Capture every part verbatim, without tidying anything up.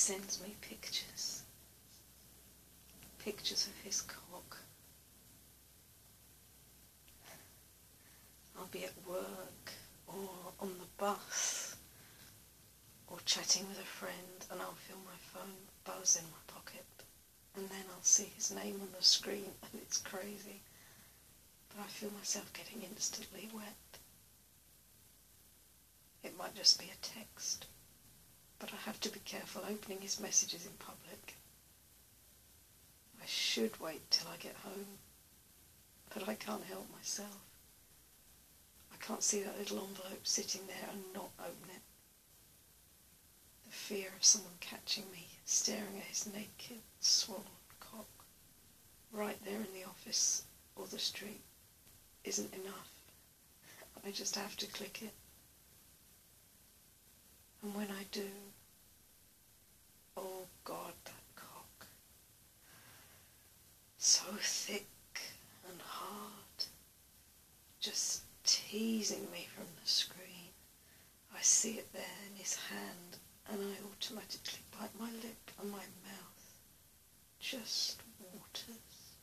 sends me pictures. Pictures of his cock. I'll be at work or on the bus or chatting with a friend and I'll feel my phone buzz in my pocket and then I'll see his name on the screen and it's crazy. But I feel myself getting instantly wet. It might just be a text, but I have to be careful opening his messages in public. I should wait till I get home, but I can't help myself. I can't see that little envelope sitting there and not open it. The fear of someone catching me, staring at his naked, swollen cock, right there in the office or the street, isn't enough. I just have to click it. And when I do, oh God, that cock. So thick and hard, just teasing me from the screen. I see it there in his hand and I automatically bite my lip and my mouth just waters.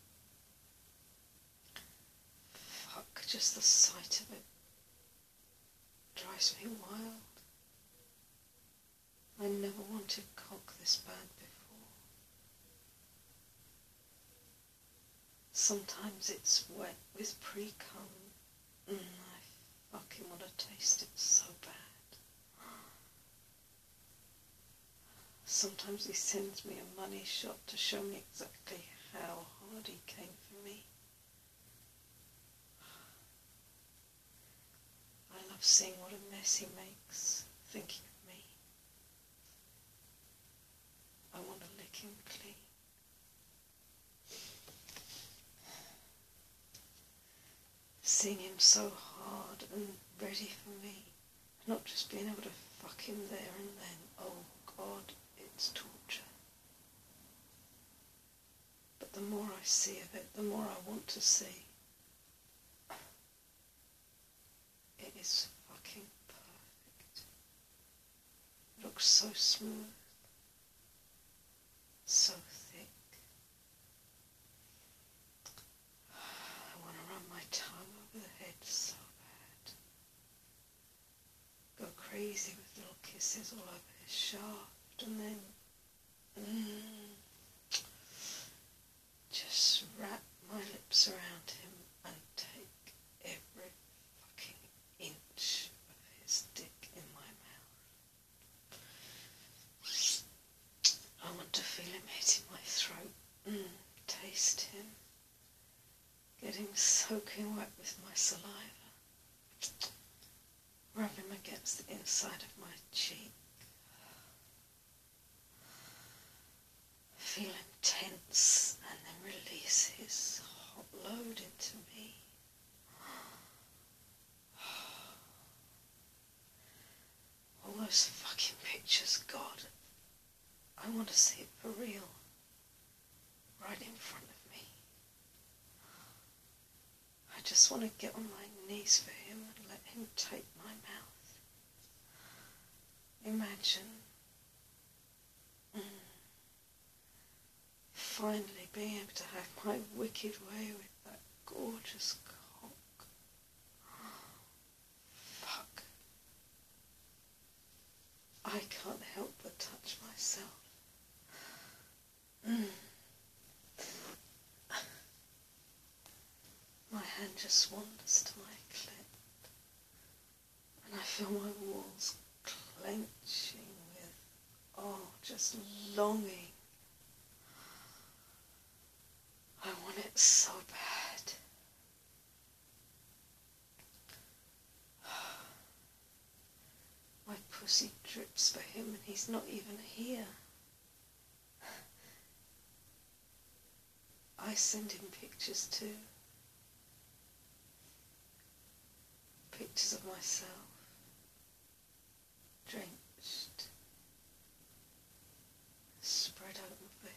Fuck, just the sight of it drives me wild. I never wanted cock this bad before. Sometimes it's wet with pre-cum and I fucking want to taste it so bad. Sometimes he sends me a money shot to show me exactly how hard he came for me. I love seeing what a mess he makes, thinking of me. I want to lick him clean. Seeing him so hard and ready for me, not just being able to fuck him there and then, oh God, it's torture. But the more I see of it, the more I want to see. It is fucking perfect. It looks so smooth. So thick. I want to run my tongue over the head so bad. Go crazy with little kisses all over his shaft and then mm, just wrap my lips around him and take every fucking inch of his dick in my mouth. I want to feel him hitting my throat, mm, taste him, get him soaking wet with my saliva, rub him against the inside of my cheek, feel him tense and then release his hot load into me. All those fucking pictures, God. I want to see it for real, right in front of me. I just want to get on my knees for him and let him take my mouth. Imagine mm, finally being able to have my wicked way with that gorgeous cock. Fuck. I can't help but touch myself. Mm. My hand just wanders to my clit and I feel my walls clenching with, oh, just longing. I want it so bad. My pussy drips for him and he's not even here. I send him pictures too. Pictures of myself, drenched, spread open for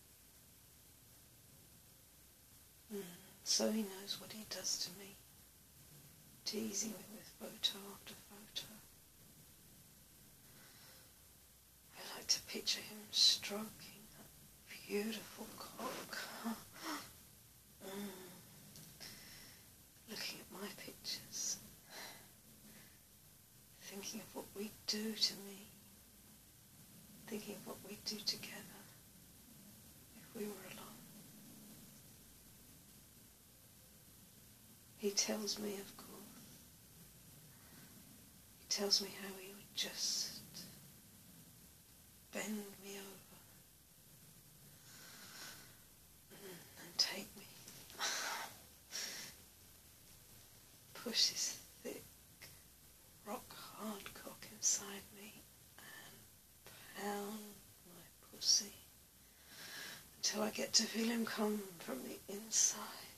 him. Mm, so he knows what he does to me, teasing me with photo after photo. I like to picture him stroking that beautiful cock. mm. Looking at my pictures, thinking of what we'd do to me, thinking of what we'd do together if we were alone. He tells me, of course, he tells me how he would just bend me over and take me, push his thick, rock-hard cock inside me and pound my pussy until I get to feel him come from the inside.